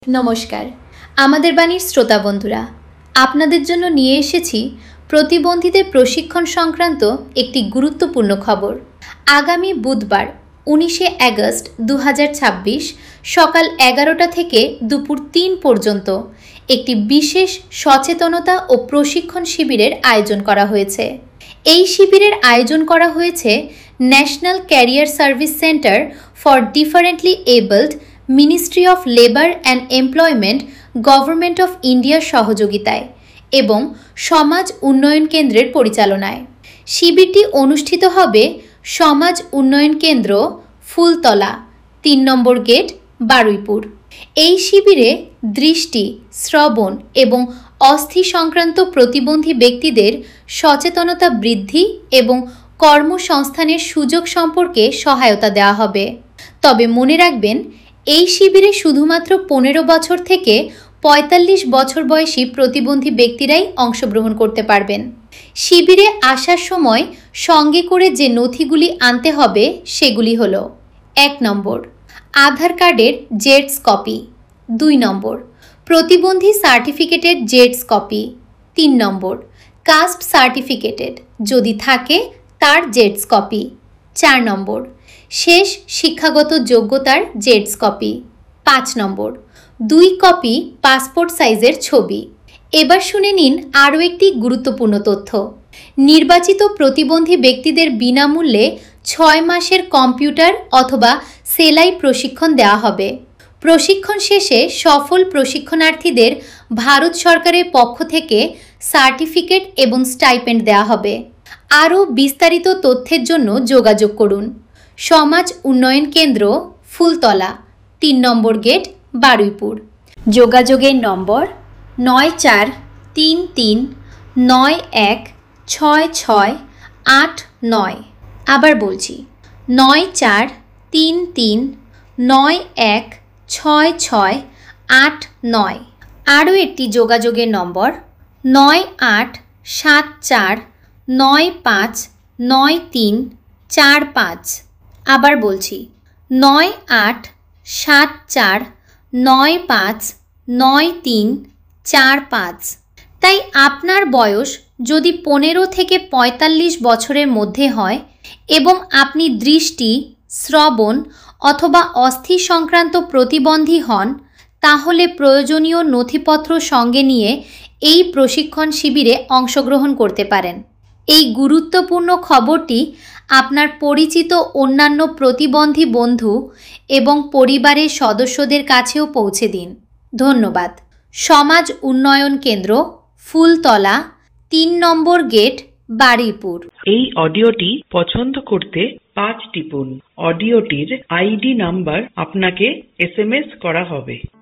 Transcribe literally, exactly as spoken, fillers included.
নমস্কার, আমাদের বাণীর শ্রোতা বন্ধুরা, আপনাদের জন্য নিয়ে এসেছি প্রতিবন্ধীদের প্রশিক্ষণ সংক্রান্ত একটি গুরুত্বপূর্ণ খবর। আগামী বুধবার উনিশে আগস্ট দু হাজার ছাব্বিশ সকাল এগারোটা থেকে দুপুর তিন পর্যন্ত একটি বিশেষ সচেতনতা ও প্রশিক্ষণ শিবিরের আয়োজন করা হয়েছে। এই শিবিরের আয়োজন করা হয়েছে national career service centre for differently abled, ministry of labour and employment, government of ইন্ডিয়ার সহযোগিতায় এবং সমাজ উন্নয়ন কেন্দ্রের পরিচালনায়। শিবিরটি অনুষ্ঠিত হবে সমাজ উন্নয়ন কেন্দ্র, ফুলতলা, তিন নম্বর গেট, বারুইপুর। এই শিবিরে দৃষ্টি, শ্রবণ এবং অস্থি সংক্রান্ত প্রতিবন্ধী ব্যক্তিদের সচেতনতা বৃদ্ধি এবং কর্মসংস্থানের সুযোগ সম্পর্কে সহায়তা দেওয়া হবে। তবে মনে রাখবেন, এই শিবিরে শুধুমাত্র পনেরো বছর থেকে পঁয়তাল্লিশ বছর বয়সী প্রতিবন্ধী ব্যক্তিরাই অংশগ্রহণ করতে পারবেন। শিবিরে আসার সময় সঙ্গে করে যে নথিগুলি আনতে হবে সেগুলি হলো: এক নম্বর, আধার কার্ডের জেরক্স কপি; দুই নম্বর, প্রতিবন্ধী সার্টিফিকেটের জেরক্স কপি; তিন নম্বর, কাস্ট সার্টিফিকেটেড যদি থাকে তার জেরক্স কপি; চার নম্বর, শেষ শিক্ষাগত যোগ্যতার জেরক্স কপি; পাঁচ নম্বর, দুই কপি পাসপোর্ট সাইজের ছবি। এবার শুনে নিন আরও একটি গুরুত্বপূর্ণ তথ্য। নির্বাচিত প্রতিবন্ধী ব্যক্তিদের বিনামূল্যে ছয় মাসের কম্পিউটার অথবা সেলাই প্রশিক্ষণ দেওয়া হবে। প্রশিক্ষণ শেষে সফল প্রশিক্ষণার্থীদের ভারত সরকারের পক্ষ থেকে সার্টিফিকেট এবং স্টাইপেন্ড দেওয়া হবে। আরও বিস্তারিত তথ্যের জন্য যোগাযোগ করুন সমাজ উন্নয়ন কেন্দ্র, ফুলতলা, তিন নম্বর গেট, বারুইপুর। যোগাযোগের নম্বর নয় চার তিন তিন নয় এক ছয় ছয় আট নয়। আবার বলছি, নয় চার তিন তিন নয় এক ছয় ছয় আট নয়। আরও একটি যোগাযোগের নম্বর নয় আট সাত চার নয় পাঁচ নয় তিন চার পাঁচ। আবার বলছি, নয় আট সাত চার নয় পাঁচ নয় তিন চার পাঁচ। তাই আপনার বয়স যদি পনেরো থেকে পঁয়তাল্লিশ বছরের মধ্যে হয় এবং আপনি দৃষ্টি, শ্রবণ অথবা অস্থি সংক্রান্ত প্রতিবন্ধী হন, তাহলে প্রয়োজনীয় নথিপত্র সঙ্গে নিয়ে এই প্রশিক্ষণ শিবিরে অংশগ্রহণ করতে পারেন। এই গুরুত্বপূর্ণ খবরটি আপনার পরিচিত অন্যান্য প্রতিবন্ধী বন্ধু এবং পরিবারের সদস্যদের কাছেও পৌঁছে দিন। ধন্যবাদ। সমাজ উন্নয়ন কেন্দ্র, ফুলতলা, তিন নম্বর গেট, বারুইপুর। এই অডিওটি পছন্দ করতে পাঁচ টিপুন। অডিওটির আইডি নাম্বার আপনাকে এস এম এস করা হবে।